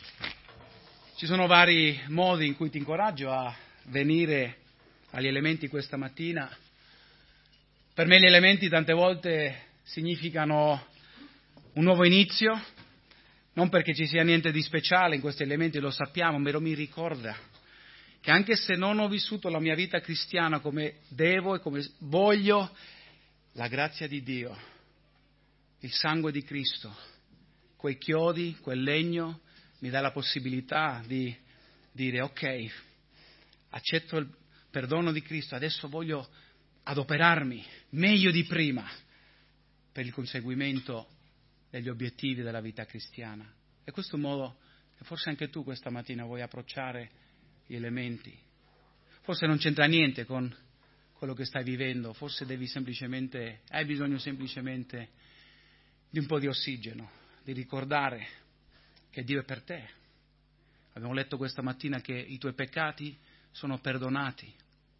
Ci sono vari modi in cui ti incoraggio a venire agli elementi questa mattina. Per me gli elementi tante volte significano un nuovo inizio, non perché ci sia niente di speciale in questi elementi, lo sappiamo, però mi ricorda che anche se non ho vissuto la mia vita cristiana come devo e come voglio, la grazia di Dio, il sangue di Cristo, quei chiodi, quel legno, mi dà la possibilità di dire ok, accetto il perdono di Cristo, adesso voglio adoperarmi meglio di prima per il conseguimento degli obiettivi della vita cristiana. E questo è un modo che forse anche tu questa mattina vuoi approcciare gli elementi. Forse non c'entra niente con quello che stai vivendo, forse devi semplicemente, hai bisogno semplicemente di un po' di ossigeno, di ricordare che Dio è per te. Abbiamo letto questa mattina che i tuoi peccati sono perdonati.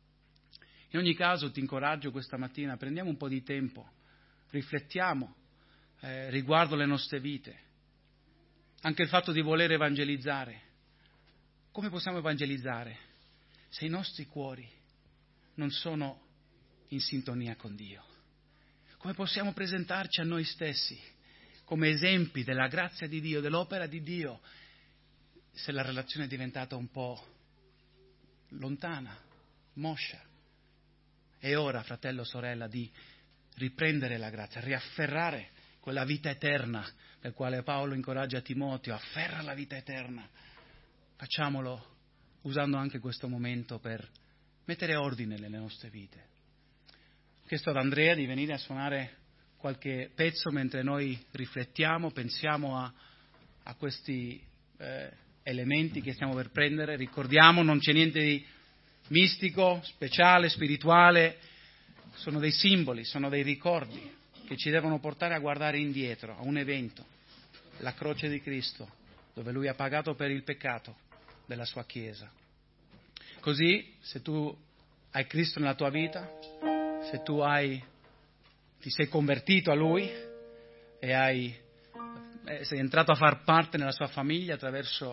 In ogni caso ti incoraggio questa mattina, prendiamo un po' di tempo, riflettiamo eh, riguardo le nostre vite, anche il fatto di voler evangelizzare. Come possiamo evangelizzare se i nostri cuori non sono in sintonia con Dio? Come possiamo presentarci a noi stessi come esempi della grazia di Dio, dell'opera di Dio, se la relazione è diventata un po' lontana, moscia? È ora, fratello, sorella, di riprendere la grazia, riafferrare quella vita eterna per quale Paolo incoraggia Timoteo, afferra la vita eterna. Facciamolo usando anche questo momento per mettere ordine nelle nostre vite. Ho chiesto ad Andrea di venire a suonare qualche pezzo mentre noi riflettiamo, pensiamo a, a questi eh, elementi che stiamo per prendere. Ricordiamo, non c'è niente di mistico, speciale, spirituale, sono dei simboli, sono dei ricordi che ci devono portare a guardare indietro, a un evento, la croce di Cristo, dove Lui ha pagato per il peccato della sua Chiesa. Così, se tu hai Cristo nella tua vita, se tu hai, ti sei convertito a Lui e hai, eh, sei entrato a far parte nella sua famiglia attraverso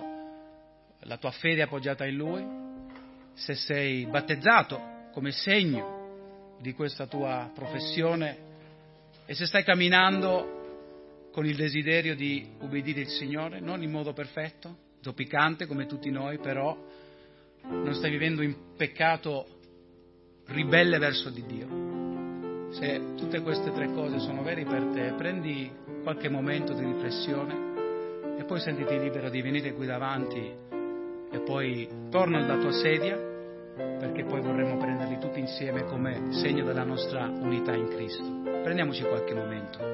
la tua fede appoggiata in Lui, se sei battezzato come segno di questa tua professione e se stai camminando con il desiderio di ubbidire il Signore, non in modo perfetto, zoppicante come tutti noi, però non stai vivendo in peccato ribelle verso di Dio. Se tutte queste tre cose sono vere per te, prendi qualche momento di riflessione e poi sentiti libero di venire qui davanti e poi torna alla tua sedia, perché poi vorremmo prenderli tutti insieme come segno della nostra unità in Cristo. Prendiamoci qualche momento.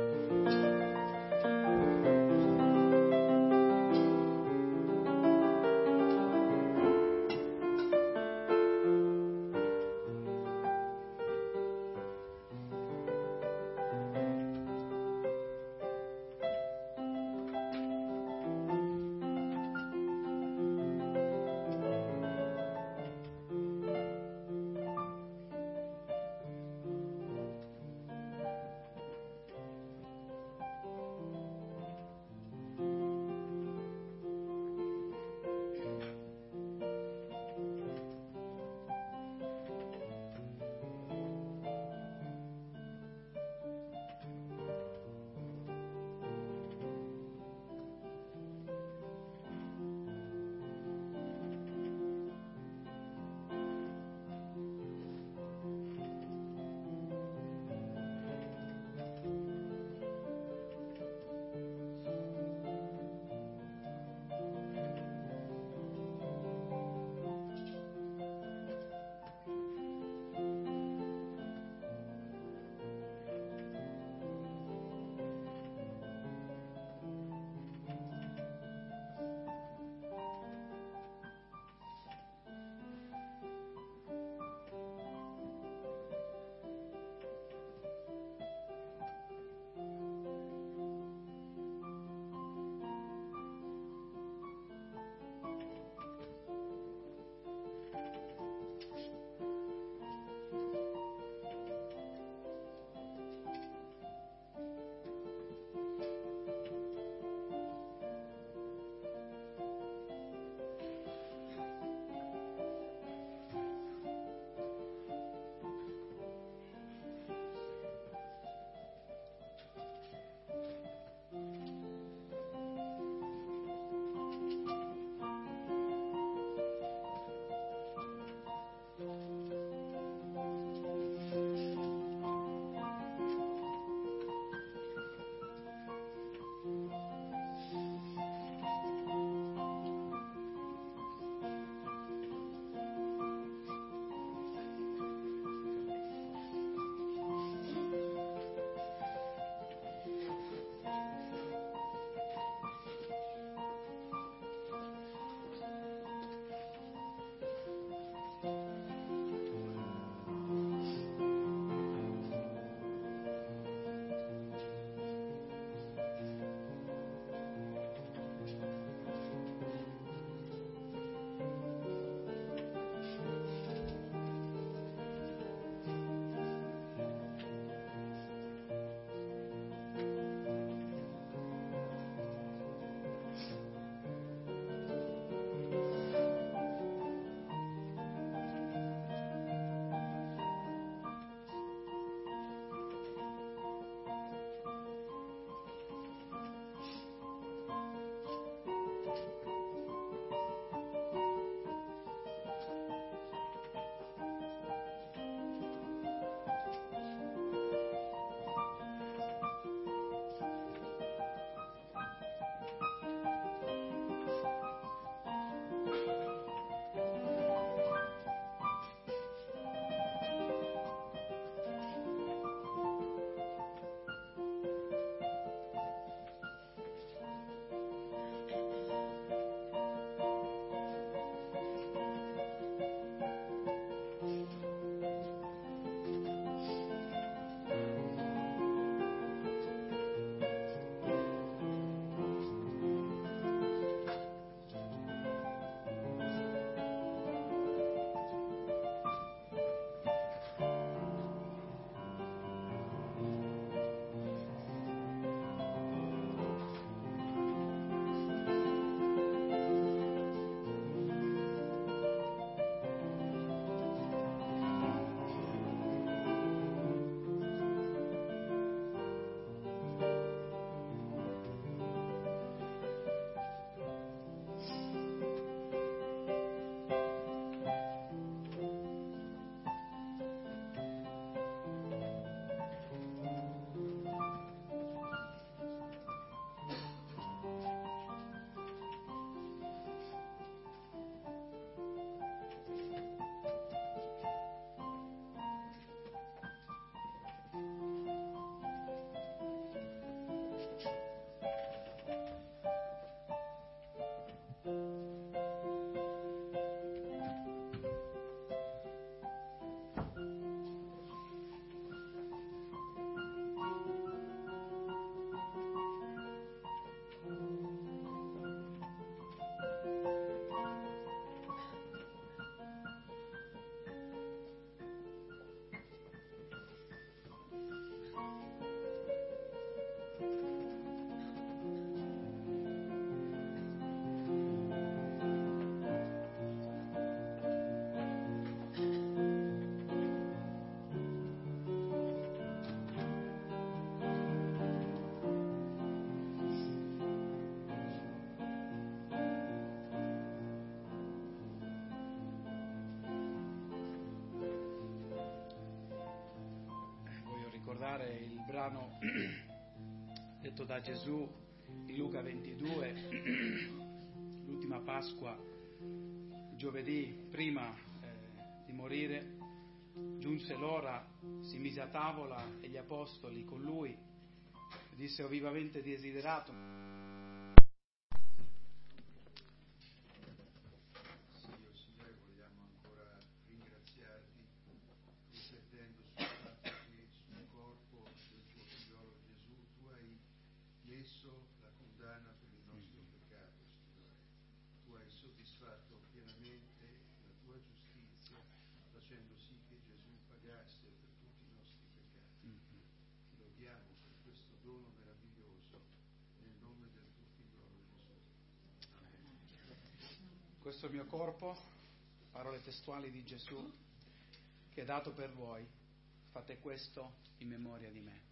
ricordare il brano detto da Gesù in Luca ventidue, l'ultima Pasqua, giovedì prima eh, di morire, giunse l'ora, si mise a tavola e gli apostoli con lui, disse: ho vivamente desiderato la condanna per il nostro peccato, Signore. Tu hai soddisfatto pienamente la tua giustizia, facendo sì che Gesù pagasse per tutti i nostri peccati. Ti lodiamo per questo dono meraviglioso, nel nome del tuo figliolo Gesù. Amen. Questo è il mio corpo, parole testuali di Gesù, che è dato per voi. Fate questo in memoria di me.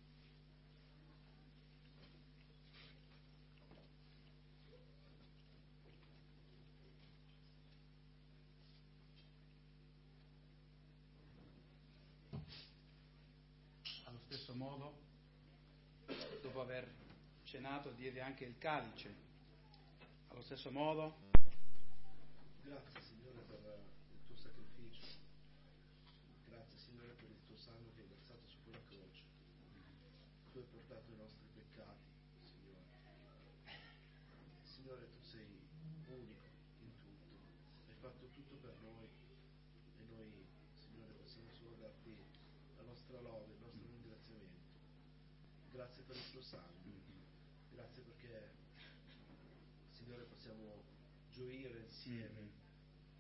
Allo stesso modo, dopo aver cenato, diede anche il calice. Allo stesso modo, grazie Signore per il tuo sacrificio, grazie Signore per il tuo sangue che hai versato su quella croce. Tu hai portato i nostri peccati, Signore. Signore, tu sei unico in tutto, hai fatto tutto per noi e noi, Signore, possiamo solo darti la nostra lode, il nostro ringraziamento. Grazie per il tuo sangue, grazie perché, Signore, possiamo gioire insieme